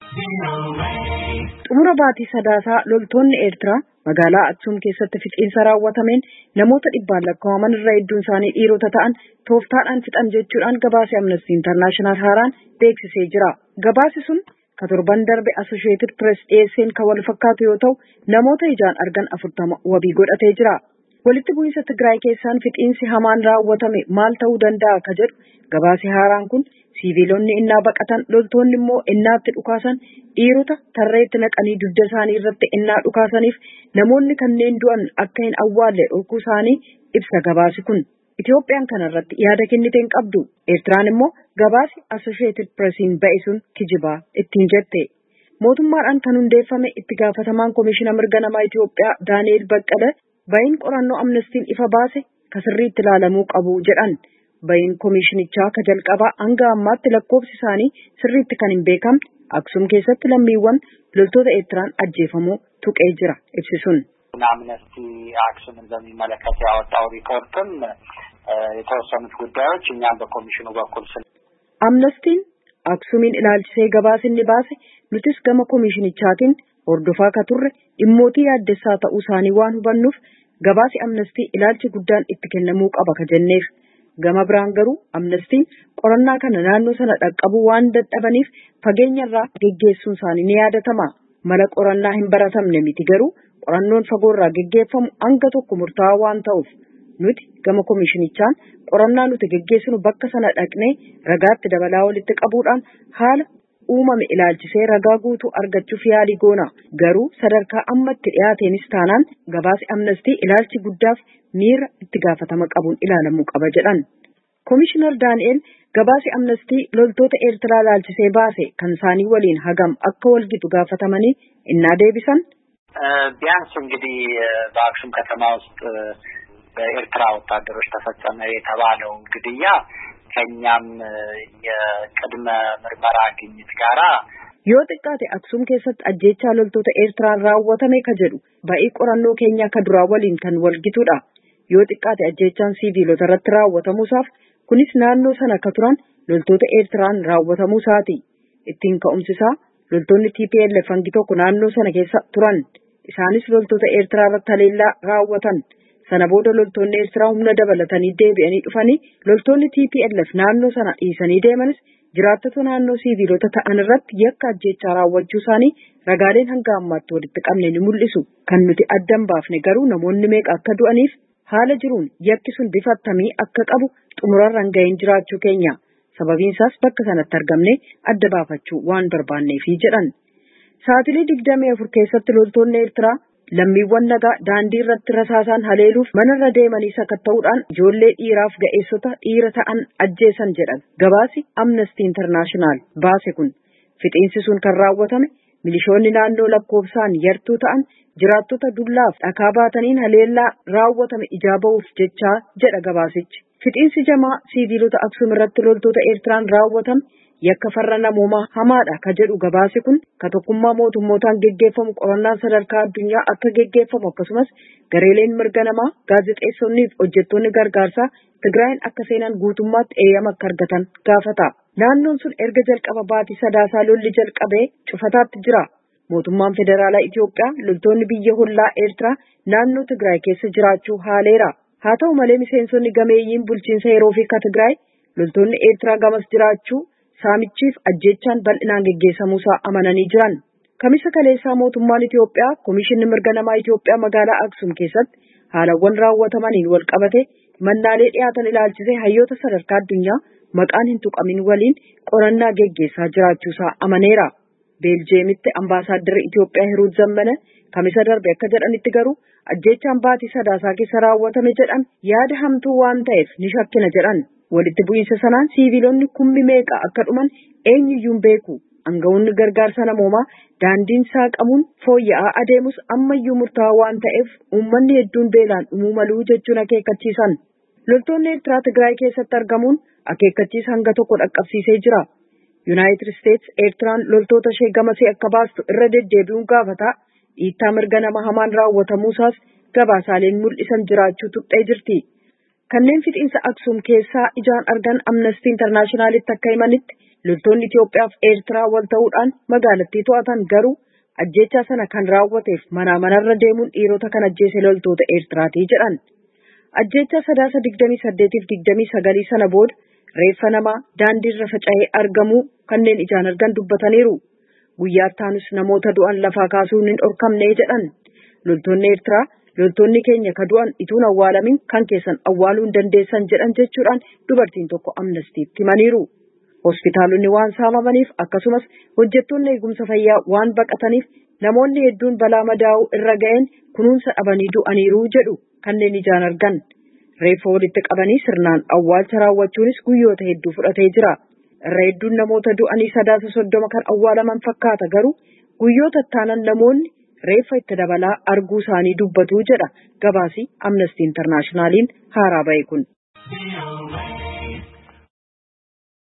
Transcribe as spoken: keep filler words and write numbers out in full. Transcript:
Xumura baatii sadaasaa loltoonni Eertiraa magaalaa Aksuum keessatti fixiinsa raawwatameen namoota dhibbaan lakkaa'aman irraa hedduun isaanii dhiirota ta'an tooftaadhaan fixan jechuudhaan gabaasni Amnesty International haaraan beeksisee jira. Gabaasni sun ka torban darbe Associated Press dhiyeesseen kan wal fakkaatu yoo ta'u namoota ijaan argan afurtama wabii godhatee jira. Walitti bu'iinsa Tigraay keessaan fixiinsi hamaan raawwatame maal ta'uu danda'a ka jedhu gabaasni haaraan kun siviilonni innaa baqatan loltoonni immoo innaatti dhukaasan dhiirota tarreetti naqanii dugda isaanii irratti innaa dhukaasaniif namoonni kanneen du'an akka hin awwaalle dhorkuu isaanii ibsa gabaasi kun. Itoophiyaan kanarratti yaada kenniteen qabdu. Eertiraan immoo gabaasi Associated Pressiin ba'e sun kijibaa ittiin jette. Mootummaadhaan kan hundeeffame itti gaafatamaan Komishina Mirga Namaa Itoophiyaa Daani'el Baqqalee ba'iin qorannoo Amnestiin ifa baase ka sirriitti ilaalamuu qabu jedhan. Ba'iin komishinichaa ka jalqabaa hanga ammaatti lakkoofsi isaanii sirriitti kan hin beekamne Aksuum keessatti lammiiwwan loltoota Eertiraan ajjeefamuu tuqee jira ibsisuun. አምነስቲ አክሱምን በሚመለከት ያወጣው ሪፖርትም የተወሰኑት ጉዳዮች እኛም በኮሚሽኑ በኩል ስለ አምነስቲን አክሱምን ilaalchisee gabaasni baase nutis gama komishinichaatiin hordofaa ka turre dhimmootii yaaddeessaa ta'uu isaanii waan hubannuuf gabaasi amnestii ilaalchi guddaan itti kennamuu qaba ka jenneef. Gama biraan garuu amnestiin qorannaa kana naannoo sana dhaqqabuu waan dadhabaniif fageenya irraa geggeessuun isaanii ni yaadatama. Mala qorannaa hin baratamne miti garuu qorannoon fagoo irraa geggeeffamu hanga tokko murtaa'aa waan ta'uuf nuti gama komishinichaan qorannaa nuti geggeessinu bakka sana dhaqnee ragaatti dabalaa walitti qabuudhaan haala uumame ilaalchisee ragaa guutuu argachuuf yaalii goona. Garuu sadarkaa ammatti dhiyaateenis taanaan gabaasi amnestii ilaalchi guddaaf miira itti gaafatama qabuun ilaalamuu qaba jedhan. Komishinar Daani'el gabaasi amnestii loltoota Eertiraa ilaalchisee baase kan isaanii waliin hagam akka walgitu gaafatamanii innaa deebisan. ቢያንስ እንግዲህ በአክሱም ከተማ ውስጥ በኤርትራ ወታደሮች ተፈጸመ የተባለው ግድያ ከኛም የቅድመ ምርመራ ግኝት ጋራ yoo xiqqaate Aksuum keessatti ajjeechaa loltoota Eertiraan raawwatame ka jedhu ba'ii qorannoo keenyaa ka duraa waliin kan walgituudha. Yoo xiqqaate ajjeechaan siviilota irratti raawwatamuusaaf kunis naannoo sana ka turan loltoota Eertiraan raawwatamuu isaati. Ittiin ka'umsisaa loltoonni T P L F hangi tokko naannoo sana keessa turan. Isaanis loltoota Eertiraa irratti haleellaa raawwatan. Sana booda loltoonni Eertiraa humna dabalatanii deebi'anii dhufanii loltoonni T P L F naannoo sana dhiisanii deemanis jiraattota naannoo siviilota ta'an irratti yakka ajjeechaa raawwachuu isaanii ragaaleen hanga ammaatti walitti qabne ni mul'isu. Kan nuti addan baafne garuu namoonni meeqa akka du'aniif haala jiruun yakki sun bifa akkamii akka qabu xumurarraan ga'een jiraachuu keenya. Sababiin isaas bakka sanatti argamne adda baafachuu waan barbaanneefi jedhan. Saatilee digdamii afur keessatti loltoonni Eertiraa lammiiwwan nagaa daandii irratti rasaasaan haleeluuf manarra deemanii sakatta'uudhaan ijoollee dhiiraaf ga'eessota dhiira ta'an ajjeesan jedhan. Gabaasi Amnesty International baase kun fixiinsi sun kan raawwatame milishoonni naannoo lakkoofsaan yartuu ta'an jiraattota dullaaf dhakaa baataniin haleellaa raawwatame ijaa ba'uuf jechaa jedha gabaasichi. Fixiinsi jamaa siviilota Aksuum irratti loltoota Eertiraan raawwatame yakka farra namoomaa hamaadha ka jedhu gabaasi kun ka tokkummaa mootummootaan geggeeffamu qorannaan sadarkaa addunyaa akka geggeeffamu akkasumas gareeleen mirga namaa gaazexeessonnii fi hojjettoonni gargaarsaa Tigraayin akka seenan guutummaatti eeyyama akka argatan gaafata. Naannoon sun erga jalqaba baatii sadaasaa lolli jalqabee cufataatti jira. Mootummaan federaalaa Itoophiyaa loltoonni biyya hollaa Eertiraa naannoo Tigraay keessa jiraachuu haaleera. Haa ta'u malee miseensonni gameeyyiin bulchiinsa yeroo fi ka Tigraay loltoonni Eertiraa gamas jiraachuu saamichiif ajjeechaan bal'inaan geggeessamuusaa amananii jiran. Kamisa kaleessaa mootummaan Itoophiyaa Komishinni Mirga Namaa Itoophiyaa magaalaa Aksuum keessatti haalawwan raawwatamaniin wal qabate mannaalee dhiyaatan ilaalchisee hayyoota sadarkaa addunyaa maqaan hin tuqamin waliin qorannaa geggeessaa jiraachuusaa amaneera. Beeljeemitti ambaasaaddarri Itoophiyaa Hiruut Zammana kamisa darbe akka jedhanitti garuu ajjeechaan baatii sadaasaa keessa raawwatame jedhan yaada hamtuu waan ta'eef ni shakkina jedhan. Walitti bu'iinsa sanaan siviilonni kummi meeqa akka dhuman eenyuyyuu hin beeku. Aangawoonni gargaarsa namoomaa daandiin saaqamuun fooyya'aa adeemus ammayyuu murtaa'aa waan ta'eef uummanni hedduun beelaan dhumuu maluu jechuun akeekkachiisan. Loltoonni Eertiraa Tigraay keessatti argamuun akeekkachiisa hanga tokko dhaqqabsiisee jira. Yuunaayitid Isteets Eertiraan loltoota ishee gamasee akka baastu irra deddeebi'uun gaafata. Dhiittaa mirga nama hamaan raawwatamuusaas gabaasaaleen mul'isan jiraachuu tuqxee jirti. Kanneen fixiinsa Aksuum keessaa ijaan argan Amnesty Internationalitti akka himanitti Loltoonni Itoophiyaa fi Eertiraa wal ta'uudhaan magaalattii to'atan garuu ajjeechaa sana kan raawwateef manaa manarra deemuun dhiirota kan ajjeese loltoota Eertiraatii jedhan. Ajjeechaa sadaasa digdamii saddeetiif digdamii sagalii sana booda reeffa namaa daandiirra faca'ee argamuu kanneen ijaan argan dubbataniiru. Guyyaa ittaanus namoota du'an lafaa kaasuun hin dhorkamne jedhan. Loltoonni Eertiraa loltoonni keenya ka du'an ituun awwaalamin kan keessan awwaaluu hin dandeessan jedhan jechuudhaan dubartiin tokko amnastiitti himaniiru. Hospitaalonni waan saamamaniif akkasumas hojjettoonni eegumsa fayyaa waan baqataniif namoonni hedduun balaa madaa'uu irra ga'een kunuunsa dhabanii du'aniiru jedhu kanneen ijaan argan. Reeffa walitti qabanii sirnaan awwaalcha raawwachuunis guyyoota hedduu fudhatee jira. Irra hedduun namoota du'anii sadaasa soddoma kan awwaalaman fakkaata garuu guyyoota ittaanan namoonni reeffa itti dabalaa arguu isaanii dubbatu jedha gabaasi Amnesty Internationaliin haaraa ba'e kun.